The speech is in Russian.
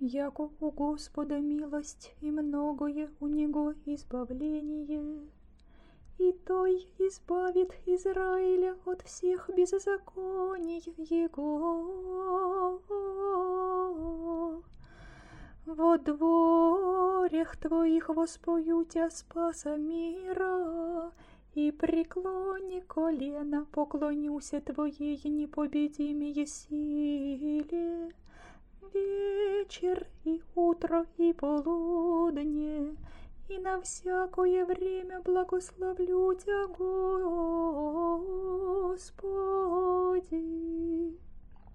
Яко у Господа милость и многое у Него избавление, и Той избавит Израиля от всех беззаконий Его. Во дворях Твоих воспою Тя спаса мира, и преклони колено, поклонюся Твоей непобедимой силе. Вечер и утро и полудне, и на всякое время благословлю Тя, Господи.